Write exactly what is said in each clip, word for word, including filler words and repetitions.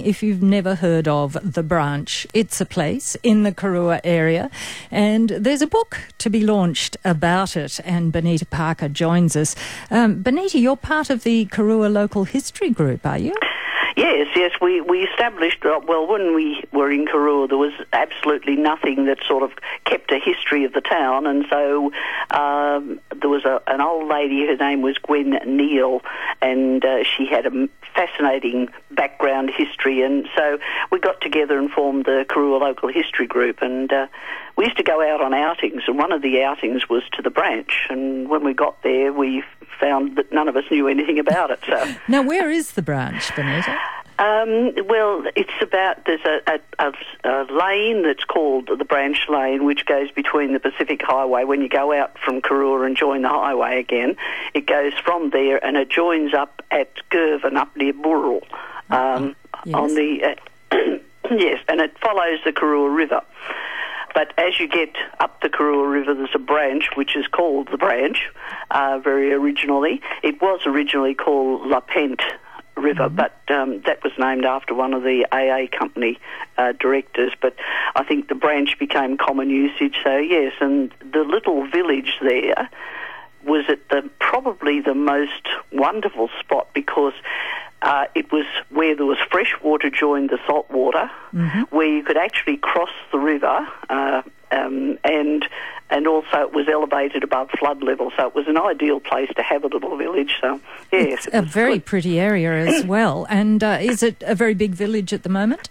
If you've never heard of The Branch, it's a place in the Karua area, and there's a book to be launched about it, and Benita Parker joins us. Um, Benita, you're part of the Karua Local History Group, are you? Yes, yes, we, we established, uh, well, when we were in Karua, there was absolutely nothing that sort of kept a history of the town, and so um, there was a, an old lady, her name was Gwen Neal, and uh, she had a fascinating background history, and so we got together and formed the Karua Local History Group, and uh, we used to go out on outings, and one of the outings was to the Branch, and when we got there, we found that none of us knew anything about it. So now, where is the Branch, Benita? Um, well, it's about, there's a, a, a, a lane that's called the Branch Lane, which goes between the Pacific Highway. When you go out from Karua and join the highway again, it goes from there and it joins up at Girvan, up near Burrell, um, yes. on the, uh, yes, and it follows the Karua River. But as you get up the Karua River, there's a branch which is called the Branch, uh, very originally. It was originally called La Pente River, mm-hmm. but um, that was named after one of the A A company uh, directors. But I think the Branch became common usage, so yes, and the little village there was at the probably the most wonderful spot because Uh, it was where there was fresh water joined the salt water, mm-hmm. where you could actually cross the river, uh, um, and and also it was elevated above flood level, so it was an ideal place to have a little village. So yes, it's a very good. pretty area as well. And uh, is it a very big village at the moment?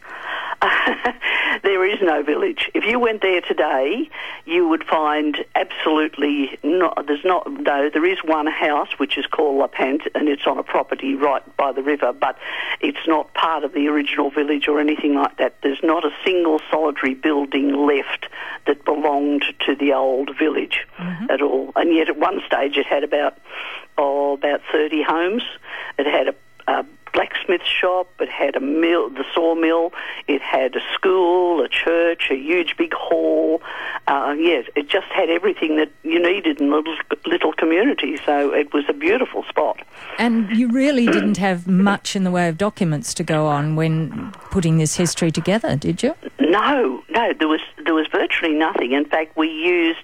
There is no village. If you went there today, you would find absolutely not. There's not. No, there is one house which is called La Pente, and it's on a property right by the river, but it's not part of the original village or anything like that. There's not a single solitary building left that belonged to the old village mm-hmm. at all. And yet, at one stage, it had about oh, about thirty homes. It had a, a blacksmith shop, it had a mill, the sawmill, it had a school, a church, a huge big hall. Uh, yes, it just had everything that you needed in a little, little community, so it was a beautiful spot. And you really didn't have much in the way of documents to go on when putting this history together, did you? No, no, there was there was virtually nothing. In fact, we used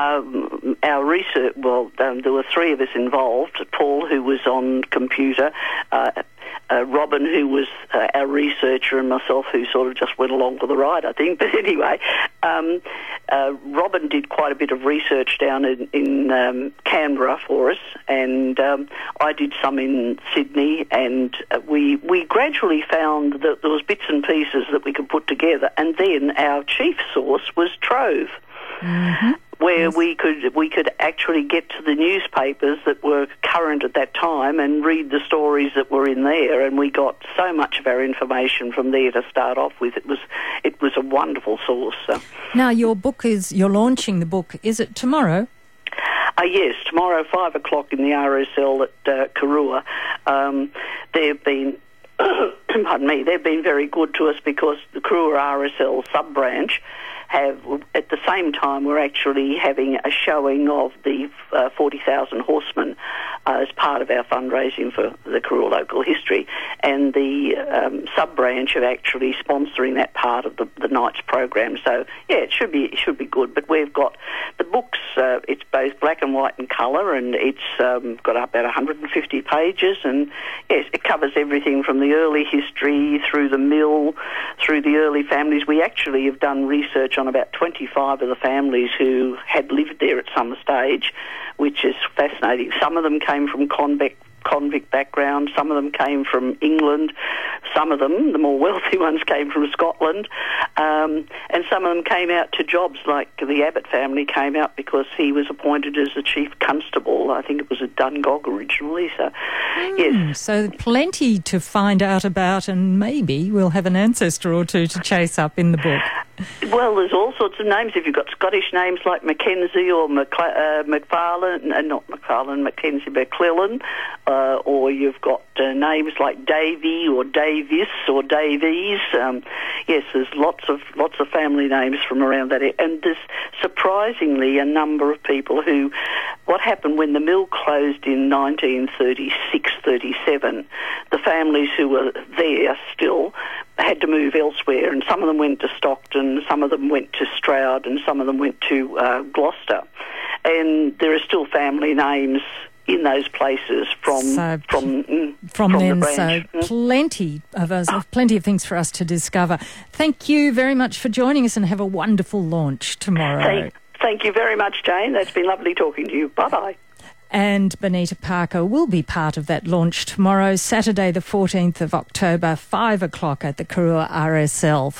um, our research, well, um, there were three of us involved, Paul, who was on computer, uh, Uh, Robin, who was uh, our researcher, and myself, who sort of just went along for the ride, I think. But anyway, um, uh, Robin did quite a bit of research down in, in um, Canberra for us, and um, I did some in Sydney, and uh, we we gradually found that there was bits and pieces that we could put together, and then our chief source was Trove. Mm-hmm. Where yes. we could we could actually get to the newspapers that were current at that time and read the stories that were in there, and we got so much of our information from there to start off with. It was it was a wonderful source. So. Now, your book is you're launching the book. Is it tomorrow? Uh, yes, tomorrow, five o'clock in the R S L at uh, Karua. Um, they've been. pardon me. They've been very good to us because the Karua R S L sub branch have, at the same time, we're actually having a showing of the uh, forty thousand horsemen uh, as part of our fundraising for the Karua Local History, and the um, sub-branch are actually sponsoring that part of the, the night's program. So, yeah, it should be it should be good. But we've got the books, uh, it's both black and white and colour, and it's um, got about one hundred fifty pages, and, yes, it covers everything from the early history through the mill, through the early families. We actually have done research on about twenty-five of the families who had lived there at some stage, which is fascinating. Some of them came from convict convict background, some of them came from England, some of them, the more wealthy ones, came from Scotland, um, and some of them came out to jobs like the Abbott family came out because he was appointed as the chief constable. I think it was at Dungog originally. So, mm, yes. So plenty to find out about, and maybe we'll have an ancestor or two to chase up in the book. Well, there's all sorts of names. If you've got Scottish names like Mackenzie or Macla- uh, McFarlane, uh, not McFarlane, Mackenzie, McClellan, uh, or you've got uh, names like Davy or Davis or Davies. Um, yes, there's lots of lots of family names from around that area. And there's surprisingly a number of people who, what happened when the mill closed in nineteen thirty-six thirty-seven, the families who were there still had to move elsewhere, and some of them went to Stockton, some of them went to Stroud, and some of them went to uh, Gloucester. And there are still family names in those places from so, from mm, from, from then. the So branch. Mm. plenty of us, plenty of things for us to discover. Thank you very much for joining us, and have a wonderful launch tomorrow. Thank, thank you very much, Jane. That's been lovely talking to you. Bye bye. And Bonita Parker will be part of that launch tomorrow, Saturday the fourteenth of October, five o'clock at the Karua R S L.